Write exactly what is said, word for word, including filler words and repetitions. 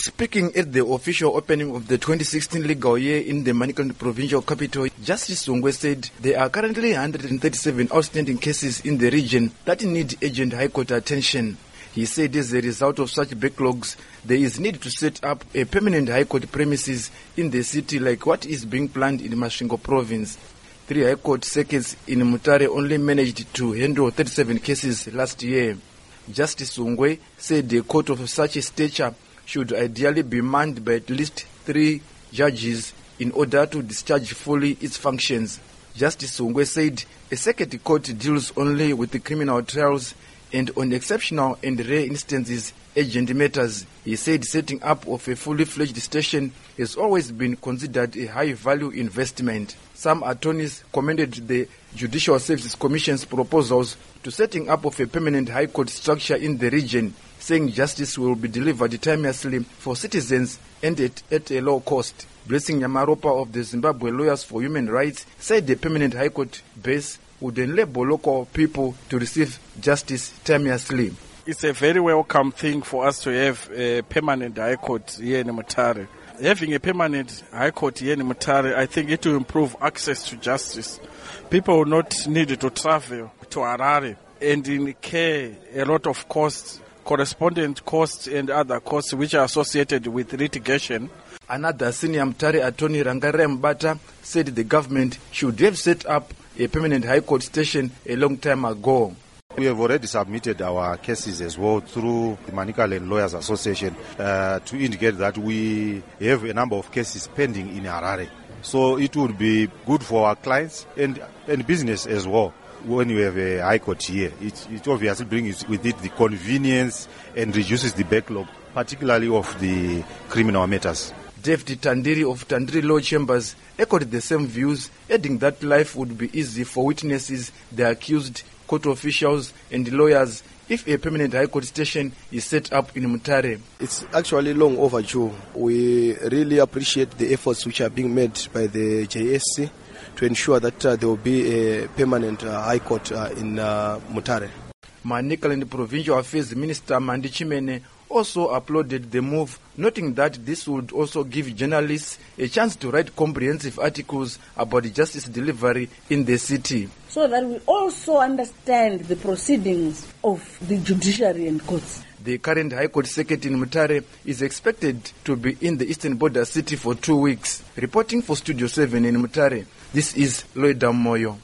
Speaking at the official opening of the twenty sixteen legal year in the Manicaland provincial capital, Justice Sungwe said there are currently one hundred thirty-seven outstanding cases in the region that need urgent High Court attention. He said as a result of such backlogs, there is need to set up a permanent High Court premises in the city like what is being planned in Masvingo province. Three High Court circuits in Mutare only managed to handle thirty-seven cases last year. Justice Sungwe said a court of such a stature should ideally be manned by at least three judges in order to discharge fully its functions. Justice Sungwe said a circuit court deals only with the criminal trials and on exceptional and rare instances urgent matters. He said setting up of a fully fledged station has always been considered a high value investment. Some attorneys commended the Judicial Services Commission's proposals to setting up of a permanent High Court structure in the region, saying justice will be delivered timelessly for citizens and at, at a low cost. Blessing Nyamaropa of the Zimbabwe Lawyers for Human Rights said the permanent High Court base would enable local people to receive justice timelessly. It's a very welcome thing for us to have a permanent High Court here in Mutare. Having a permanent High Court here in Mutare, I think it will improve access to justice. People will not need to travel to Harare and incur a lot of costs, correspondent costs and other costs which are associated with litigation. Another senior Mutare attorney, Rangarem Bata, said the government should have set up a permanent High Court station a long time ago. We have already submitted our cases as well through the Manicaland Lawyers Association uh, to indicate that we have a number of cases pending in Harare. So it would be good for our clients and, and business as well. When you have a High Court here, it, it obviously brings with it the convenience and reduces the backlog, particularly of the criminal matters. David Tandiri of Tandiri Law Chambers echoed the same views, adding that life would be easy for witnesses, the accused, court officials and lawyers if a permanent High Court station is set up in Mutare. It's actually long overdue. We really appreciate the efforts which are being made by the J S C to ensure that uh, there will be a permanent uh, High Court uh, in uh, Mutare. Manicaland Provincial Affairs Minister Mandi Chimene also applauded the move, noting that this would also give journalists a chance to write comprehensive articles about justice delivery in the city. So that we also understand the proceedings of the judiciary and courts. The current High Court circuit in Mutare is expected to be in the eastern border city for two weeks. Reporting for Studio seven in Mutare, this is Lloyd Moyo.